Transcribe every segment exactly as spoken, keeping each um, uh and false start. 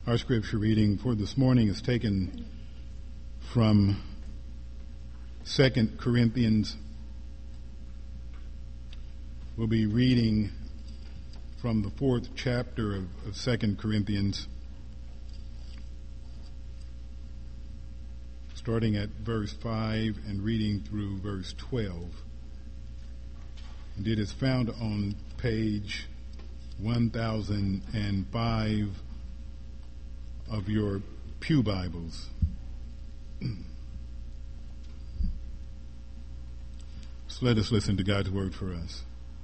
Our scripture reading for this morning is taken from Second Corinthians. We'll be reading from the fourth chapter of, of Second Corinthians, starting at verse five and reading through verse twelve. And it is found on page one thousand five of your pew Bibles. So let us listen to God's word for us.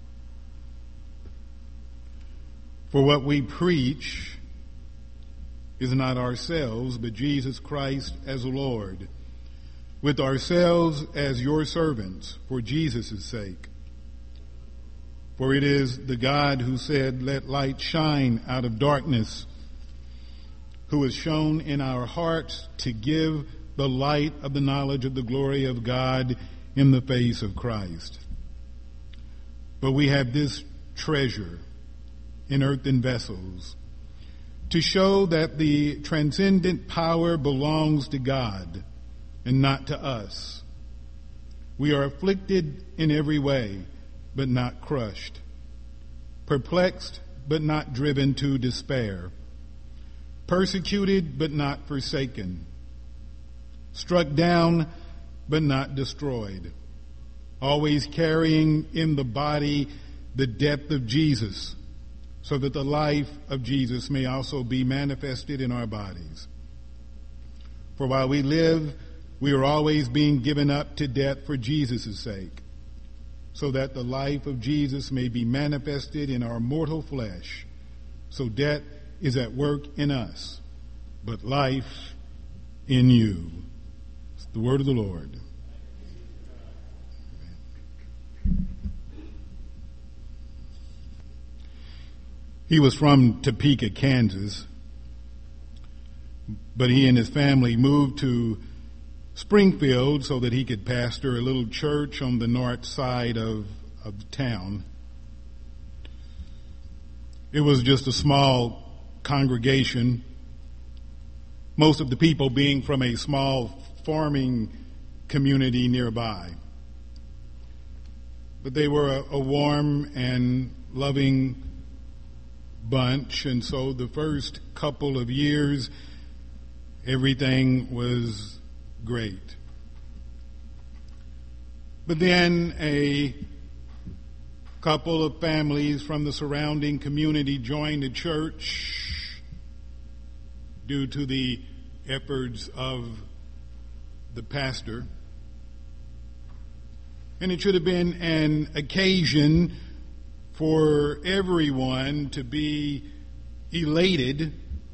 For what we preach is not ourselves, but Jesus Christ as Lord, with ourselves as your servants for Jesus' sake. For it is the God who said, "Let light shine out of darkness," who has shone in our hearts to give the light of the knowledge of the glory of God in the face of Christ. But we have this treasure in earthen vessels, to show that the transcendent power belongs to God and not to us. We are afflicted in every way, but not crushed, perplexed, but not driven to despair, persecuted, but not forsaken, struck down, but not destroyed, always carrying in the body the death of Jesus, so that the life of Jesus may also be manifested in our bodies. For while we live, we are always being given up to death for Jesus' sake, so that the life of Jesus may be manifested in our mortal flesh. So death is at work in us, but life in you. It's the word of the Lord. He was from Topeka, Kansas, but he and his family moved to Springfield so that he could pastor a little church on the north side of, of the town. It was just a small congregation, most of the people being from a small farming community nearby. But they were a, a warm and loving bunch, and so the first couple of years, everything was great. But then a couple of families from the surrounding community joined the church due to the efforts of the pastor. And it should have been an occasion for everyone to be elated.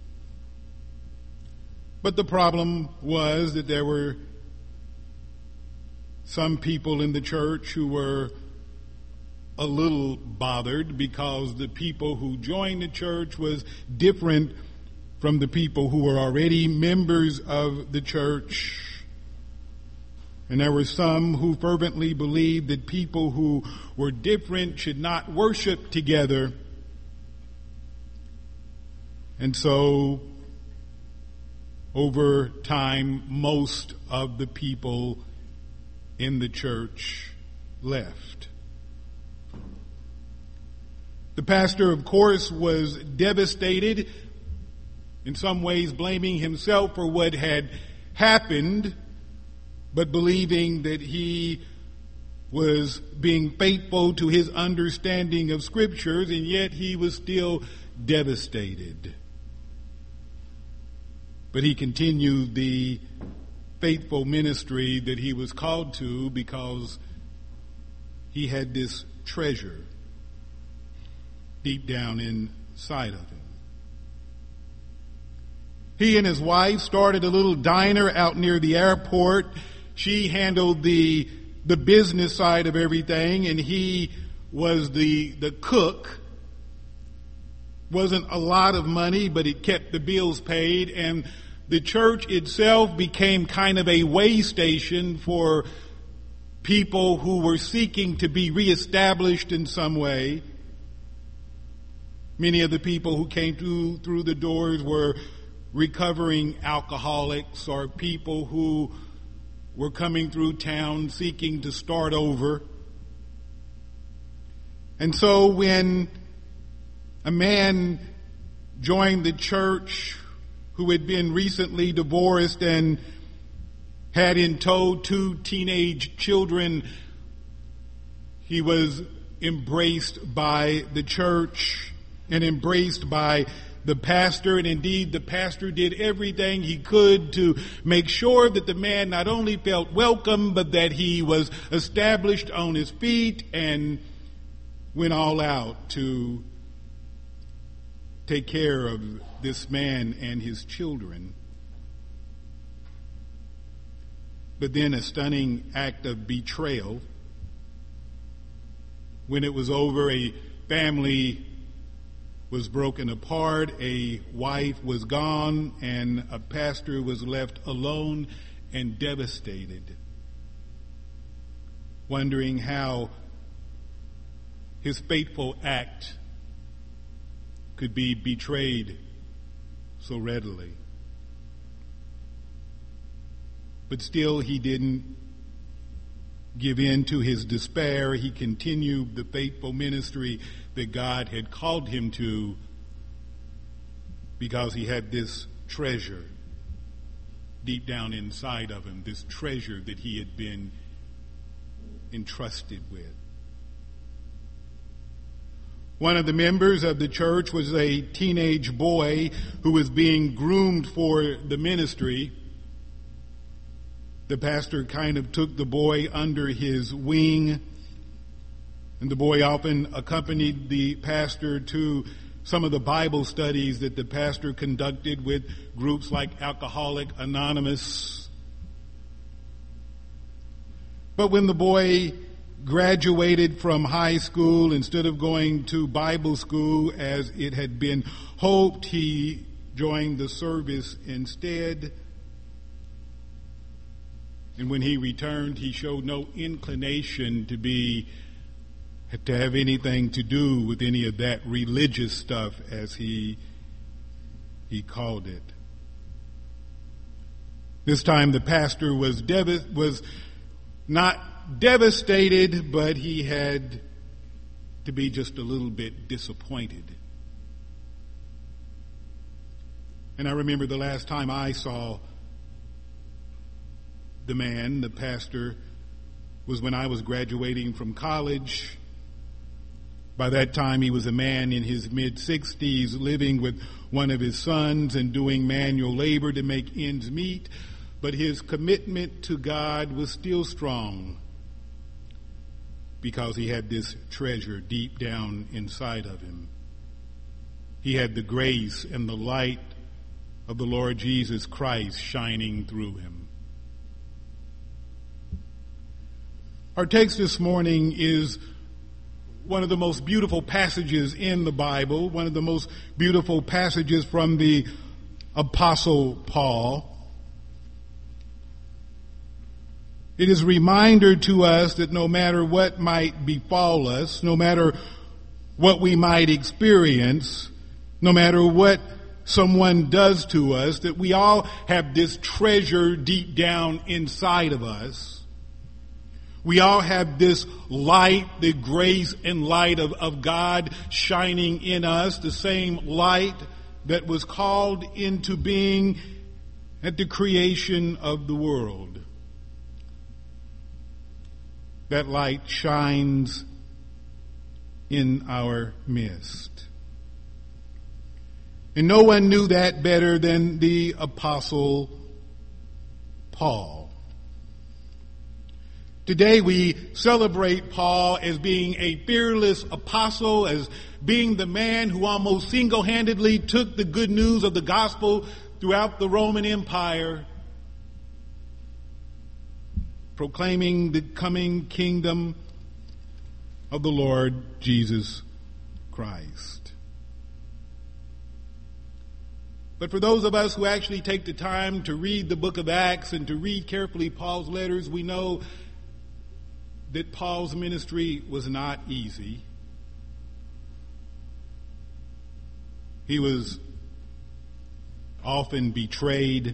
But the problem was that there were some people in the church who were a little bothered because the people who joined the church was different from the people who were already members of the church. And there were some who fervently believed that people who were different should not worship together. And so, over time, most of the people in the church left. The pastor, of course, was devastated, in some ways blaming himself for what had happened, but believing that he was being faithful to his understanding of scriptures, and yet he was still devastated. But he continued the faithful ministry that he was called to because he had this treasure deep down inside of him. He and his wife started a little diner out near the airport. She handled the the business side of everything, and he was the the cook. Wasn't a lot of money, but it kept the bills paid, and the church itself became kind of a way station for people who were seeking to be reestablished in some way. Many of the people who came through through the doors were recovering alcoholics or people who were coming through town seeking to start over. And so when a man joined the church who had been recently divorced and had in tow two teenage children, he was embraced by the church and embraced by the pastor, and indeed the pastor did everything he could to make sure that the man not only felt welcome, but that he was established on his feet and went all out to take care of this man and his children. But then a stunning act of betrayal. When it was over, a family was broken apart, a wife was gone, and a pastor was left alone and devastated, wondering how his faithful act could be betrayed so readily. But still he didn't give in to his despair. He continued the faithful ministry that God had called him to, because he had this treasure deep down inside of him, this treasure that he had been entrusted with. One of the members of the church was a teenage boy who was being groomed for the ministry. The pastor kind of took the boy under his wing, and the boy often accompanied the pastor to some of the Bible studies that the pastor conducted with groups like Alcoholics Anonymous. But when the boy graduated from high school, instead of going to Bible school as it had been hoped, he joined the service instead. And when he returned, he showed no inclination to be, to have anything to do with any of that religious stuff, as he, he called it. This time the pastor was dev- was not devastated, but he had to be just a little bit disappointed. And I remember the last time I saw the man, the pastor, was when I was graduating from college. By that time, he was a man in his mid-sixties, living with one of his sons and doing manual labor to make ends meet. But his commitment to God was still strong, because he had this treasure deep down inside of him. He had the grace and the light of the Lord Jesus Christ shining through him. Our text this morning is one of the most beautiful passages in the Bible, one of the most beautiful passages from the Apostle Paul. It is a reminder to us that no matter what might befall us, no matter what we might experience, no matter what someone does to us, that we all have this treasure deep down inside of us. We all have this light, the grace and light of, of God shining in us, the same light that was called into being at the creation of the world. That light shines in our midst. And no one knew that better than the Apostle Paul. Today we celebrate Paul as being a fearless apostle, as being the man who almost single-handedly took the good news of the gospel throughout the Roman Empire, proclaiming the coming kingdom of the Lord Jesus Christ. But for those of us who actually take the time to read the book of Acts and to read carefully Paul's letters, we know that Paul's ministry was not easy. He was often betrayed.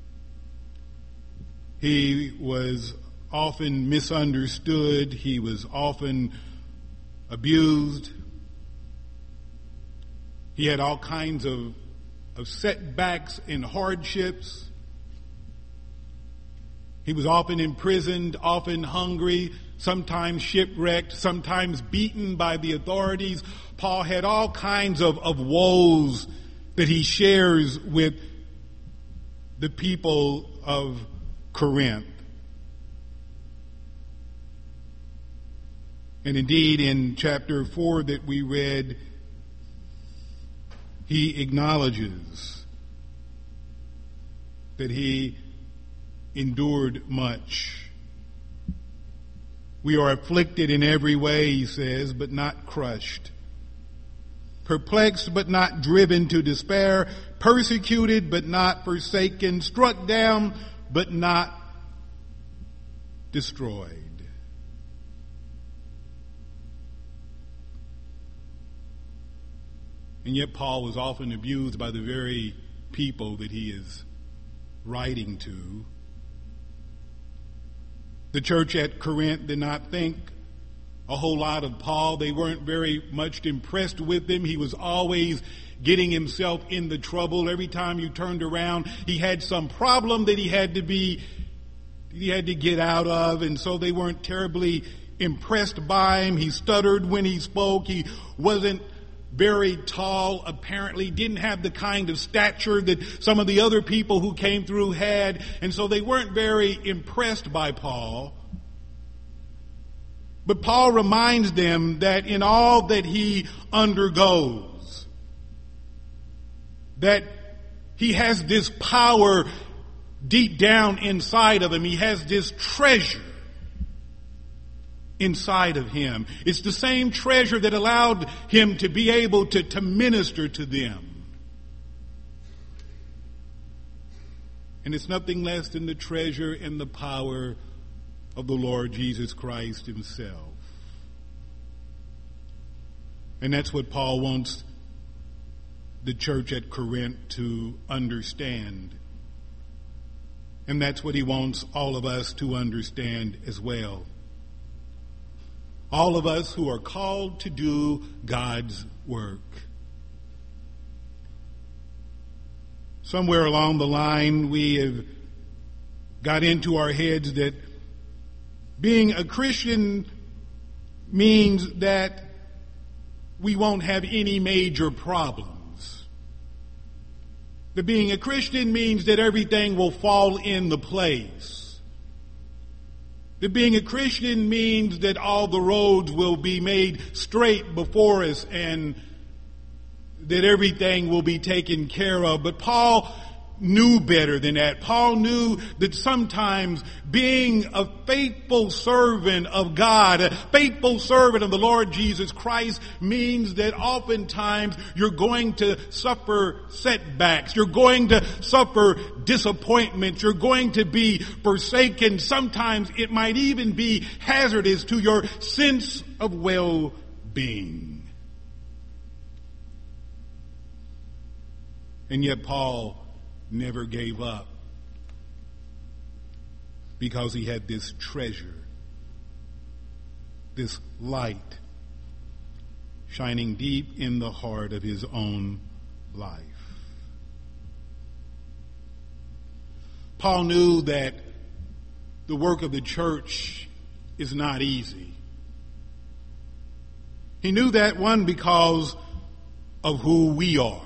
He was often misunderstood. He was often abused. He had all kinds of, of setbacks and hardships. He was often imprisoned, often hungry, sometimes shipwrecked, sometimes beaten by the authorities. Paul had all kinds of, of woes that he shares with the people of Corinth. And indeed, in chapter four that we read, he acknowledges that he endured much. We are afflicted in every way, he says, but not crushed. Perplexed, but not driven to despair. Persecuted, but not forsaken. Struck down, but not destroyed. And yet Paul was often abused by the very people that he is writing to. The church at Corinth did not think a whole lot of Paul. They weren't very much impressed with him. He was always getting himself in the trouble. Every time you turned around, he had some problem that he had to be, he had to get out of. And so they weren't terribly impressed by him. He stuttered when he spoke. He wasn't very tall, apparently, didn't have the kind of stature that some of the other people who came through had, and so they weren't very impressed by Paul. But Paul reminds them that in all that he undergoes, that he has this power deep down inside of him. He has this treasure inside of him. It's the same treasure that allowed him to be able to, to minister to them. And it's nothing less than the treasure and the power of the Lord Jesus Christ himself. And that's what Paul wants the church at Corinth to understand. And that's what he wants all of us to understand as well. All of us who are called to do God's work. Somewhere along the line, we have got into our heads that being a Christian means that we won't have any major problems. That being a Christian means that everything will fall into place. That being a Christian means that all the roads will be made straight before us and that everything will be taken care of. But Paul knew better than that. Paul knew that sometimes being a faithful servant of God, a faithful servant of the Lord Jesus Christ, means that oftentimes you're going to suffer setbacks. You're going to suffer disappointments. You're going to be forsaken. Sometimes it might even be hazardous to your sense of well-being. And yet Paul never gave up because he had this treasure, this light shining deep in the heart of his own life. Paul knew that the work of the church is not easy. He knew that, one, because of who we are.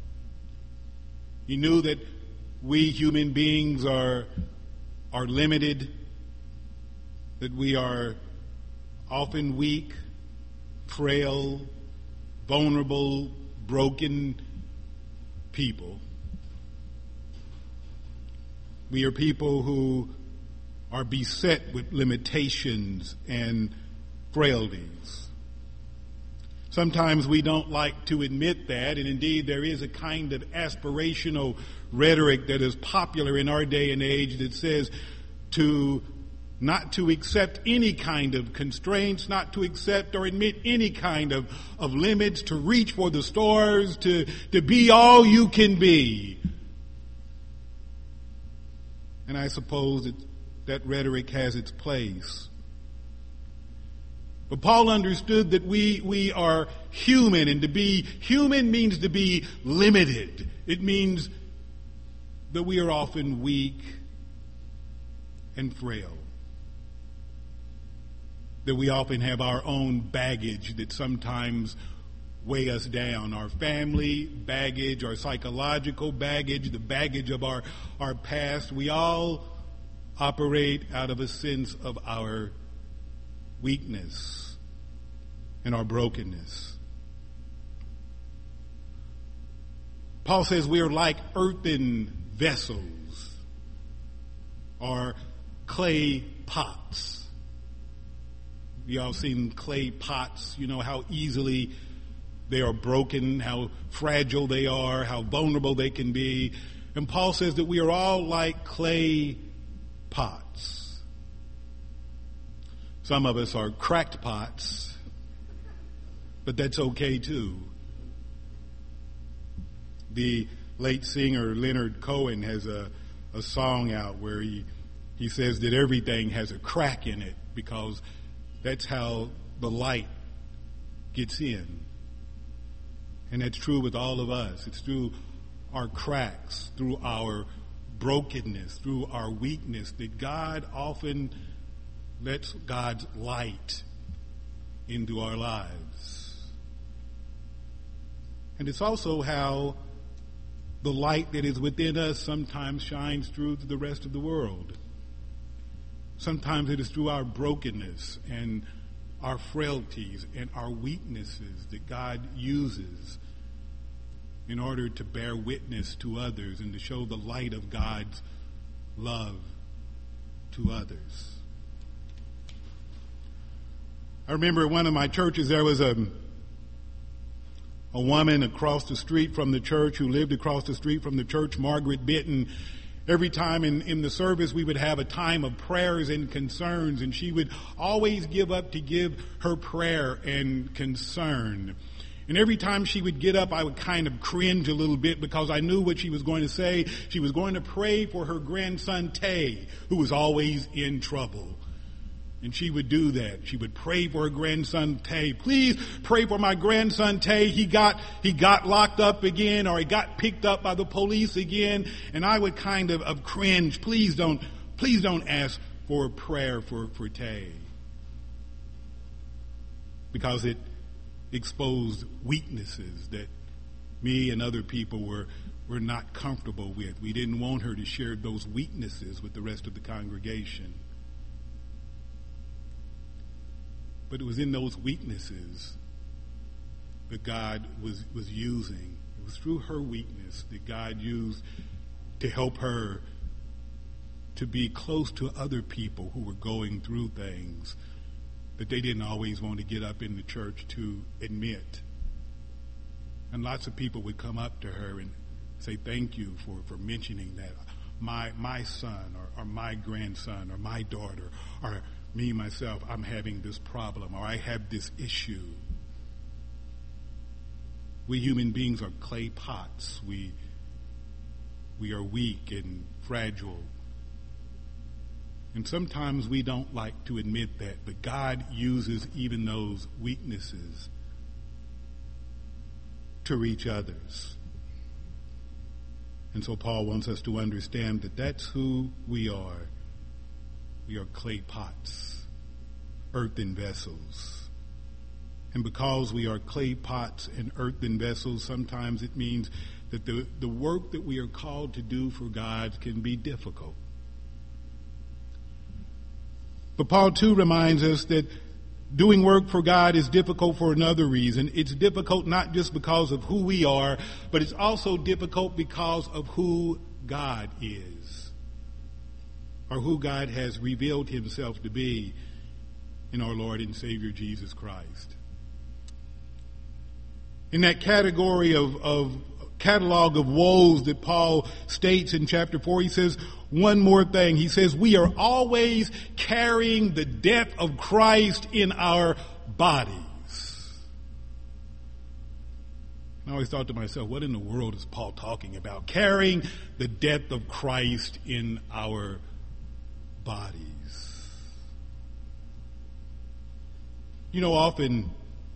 He knew that we human beings are, are limited, that we are often weak, frail, vulnerable, broken people. We are people who are beset with limitations and frailties. Sometimes we don't like to admit that, and indeed there is a kind of aspirational rhetoric that is popular in our day and age that says to not to accept any kind of constraints, not to accept or admit any kind of, of limits, to reach for the stars, to, to be all you can be. And I suppose that that rhetoric has its place. But Paul understood that we, we are human, and to be human means to be limited. It means that we are often weak and frail. That we often have our own baggage that sometimes weigh us down. Our family baggage, our psychological baggage, the baggage of our, our past. We all operate out of a sense of our weakness and our brokenness. Paul says we are like earthen vessels or clay pots. You all seen clay pots, you know how easily they are broken, how fragile they are, how vulnerable they can be. And Paul says that we are all like clay pots. Some of us are cracked pots, but that's okay too. The late singer Leonard Cohen has a, a song out where he, he says that everything has a crack in it because that's how the light gets in. And that's true with all of us. It's through our cracks, through our brokenness, through our weakness, that God often lets God's light into our lives. And it's also how the light that is within us sometimes shines through to the rest of the world. Sometimes it is through our brokenness and our frailties and our weaknesses that God uses in order to bear witness to others and to show the light of God's love to others. I remember at one of my churches there was a, a woman across the street from the church who lived across the street from the church, Margaret Bitton. Every time in, in the service we would have a time of prayers and concerns, and she would always give up to give her prayer and concern. And every time she would get up, I would kind of cringe a little bit because I knew what she was going to say. She was going to pray for her grandson, Tay, who was always in trouble. And she would do that. She would pray for her grandson, Tay. Please pray for my grandson, Tay. He got, he got locked up again, or he got picked up by the police again. And I would kind of, of cringe. Please don't, please don't ask for a prayer for, for Tay. Because it exposed weaknesses that me and other people were, were not comfortable with. We didn't want her to share those weaknesses with the rest of the congregation. But it was in those weaknesses that God was, was using. It was through her weakness that God used to help her to be close to other people who were going through things that they didn't always want to get up in the church to admit. And lots of people would come up to her and say, thank you for, for mentioning that. My my son or, or my grandson or my daughter or me, myself, I'm having this problem or I have this issue. We human beings are clay pots. We, we are weak and fragile. And sometimes we don't like to admit that, but God uses even those weaknesses to reach others. And so Paul wants us to understand that that's who we are. We are clay pots, earthen vessels. And because we are clay pots and earthen vessels, sometimes it means that the, the work that we are called to do for God can be difficult. But Paul, too, reminds us that doing work for God is difficult for another reason. It's difficult not just because of who we are, but it's also difficult because of who God is, or who God has revealed himself to be in our Lord and Savior Jesus Christ. In that category of, of catalog of woes that Paul states in chapter four, he says one more thing. He says we are always carrying the death of Christ in our bodies. I always thought to myself, what in the world is Paul talking about? Carrying the death of Christ in our bodies. You know, often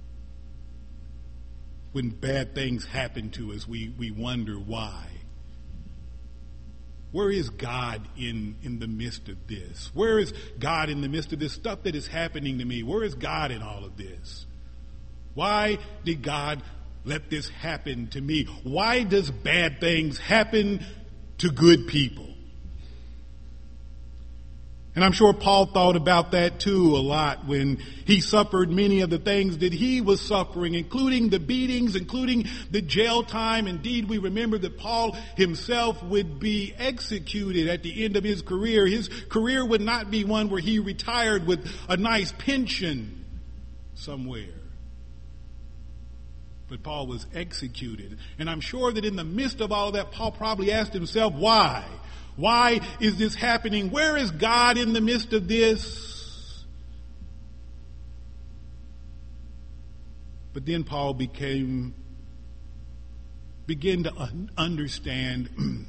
when bad things happen to us, we, we wonder why. Where is God in, in the midst of this? Where is God in the midst of this stuff that is happening to me? Where is God in all of this? Why did God let this happen to me? Why does bad things happen to good people? And I'm sure Paul thought about that too a lot when he suffered many of the things that he was suffering, including the beatings, including the jail time. Indeed, we remember that Paul himself would be executed at the end of his career. His career would not be one where he retired with a nice pension somewhere. But Paul was executed. And I'm sure that in the midst of all of that, Paul probably asked himself, why? Why is this happening? Where is God in the midst of this? But then Paul became, began to un- understand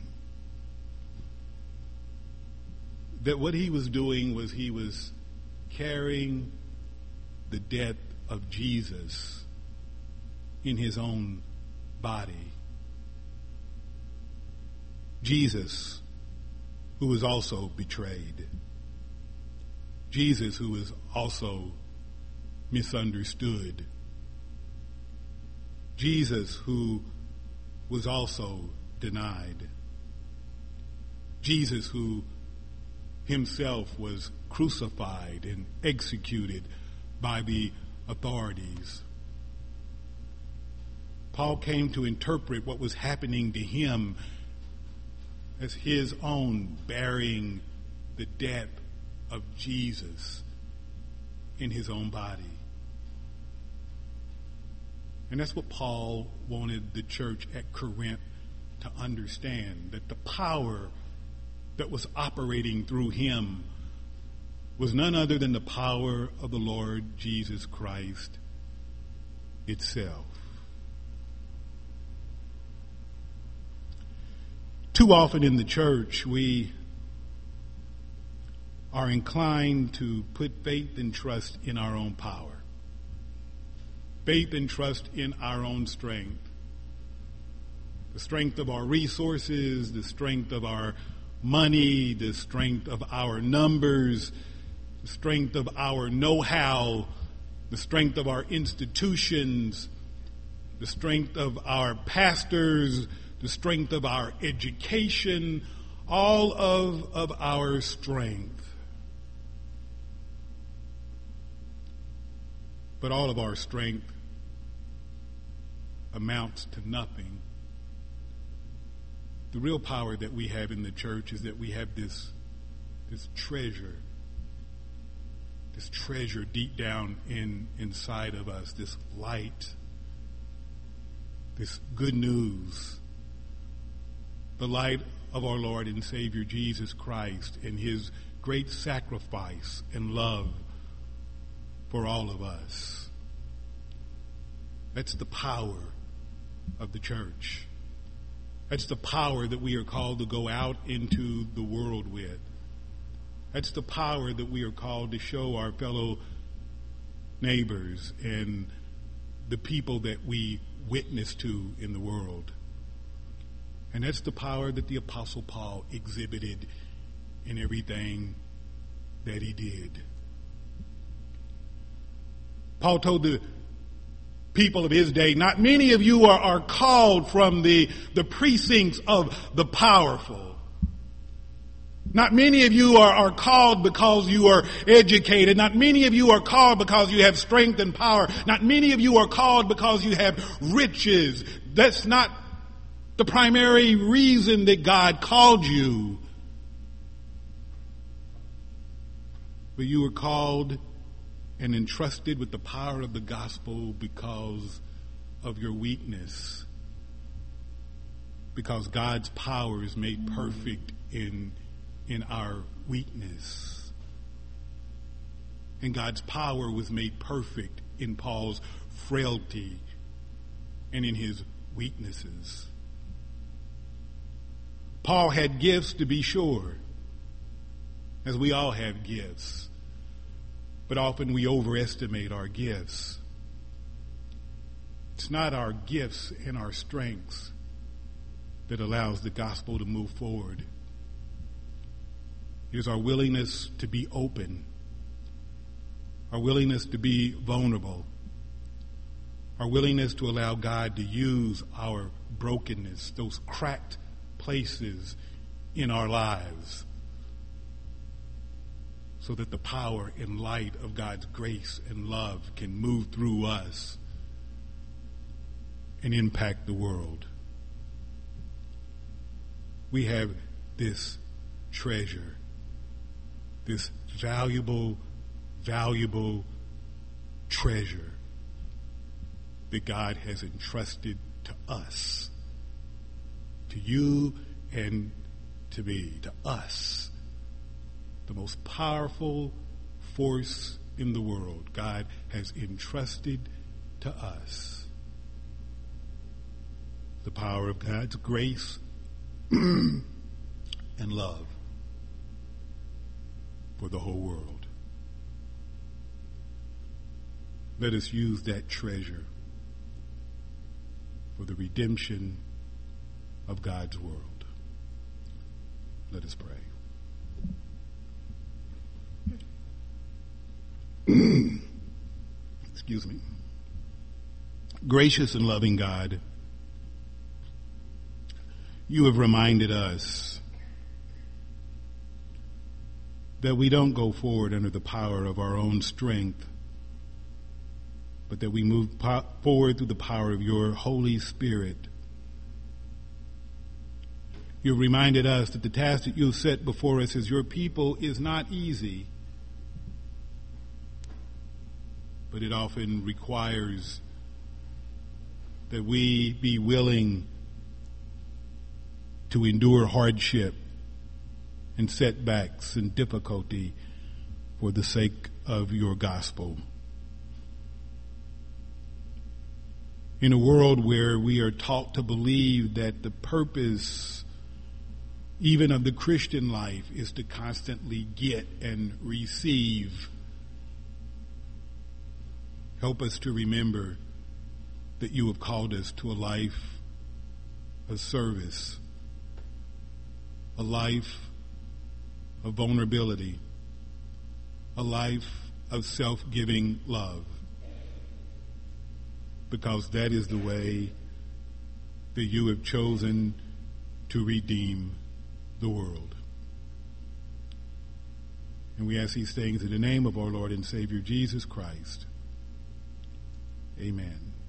that what he was doing was he was carrying the death of Jesus in his own body. Jesus, who was also betrayed. Jesus, who was also misunderstood. Jesus, who was also denied. Jesus, who himself was crucified and executed by the authorities. Paul came to interpret what was happening to him as his own bearing the death of Jesus in his own body. And that's what Paul wanted the church at Corinth to understand, that the power that was operating through him was none other than the power of the Lord Jesus Christ itself. Too often in the church, we are inclined to put faith and trust in our own power. Faith and trust in our own strength. The strength of our resources, the strength of our money, the strength of our numbers, the strength of our know-how, the strength of our institutions, the strength of our pastors, the strength of our education, all of, of our strength. But all of our strength amounts to nothing. The real power that we have in the church is that we have this, this treasure, this treasure deep down in inside of us, this light, this good news, the light of our Lord and Savior Jesus Christ and his great sacrifice and love for all of us. That's the power of the church. That's the power that we are called to go out into the world with. That's the power that we are called to show our fellow neighbors and the people that we witness to in the world. And that's the power that the Apostle Paul exhibited in everything that he did. Paul told the people of his day, not many of you are, are called from the, the precincts of the powerful. Not many of you are, are called because you are educated. Not many of you are called because you have strength and power. Not many of you are called because you have riches. That's not the primary reason that God called you. But you were called and entrusted with the power of the gospel because of your weakness. Because God's power is made perfect in, in our weakness. And God's power was made perfect in Paul's frailty and in his weaknesses. Paul had gifts, to be sure, as we all have gifts, but often we overestimate our gifts. It's not our gifts and our strengths that allows the gospel to move forward. It is our willingness to be open, our willingness to be vulnerable, our willingness to allow God to use our brokenness, those cracked places in our lives, so that the power and light of God's grace and love can move through us and impact the world. We have this treasure, this valuable, valuable treasure that God has entrusted to us, to you and to me, to us, the most powerful force in the world. God has entrusted to us the power of God's grace and love for the whole world. Let us use that treasure for the redemption of God's world. Let us pray. Excuse me. Gracious and loving God, you have reminded us that we don't go forward under the power of our own strength, but that we move po- forward through the power of your Holy Spirit. You reminded us that the task that you set before us as your people is not easy, but it often requires that we be willing to endure hardship and setbacks and difficulty for the sake of your gospel. In a world where we are taught to believe that the purpose even of the Christian life is to constantly get and receive, help us to remember that you have called us to a life of service, a life of vulnerability, a life of self-giving love, because that is the way that you have chosen to redeem the world. And we ask these things in the name of our Lord and Savior Jesus Christ. Amen.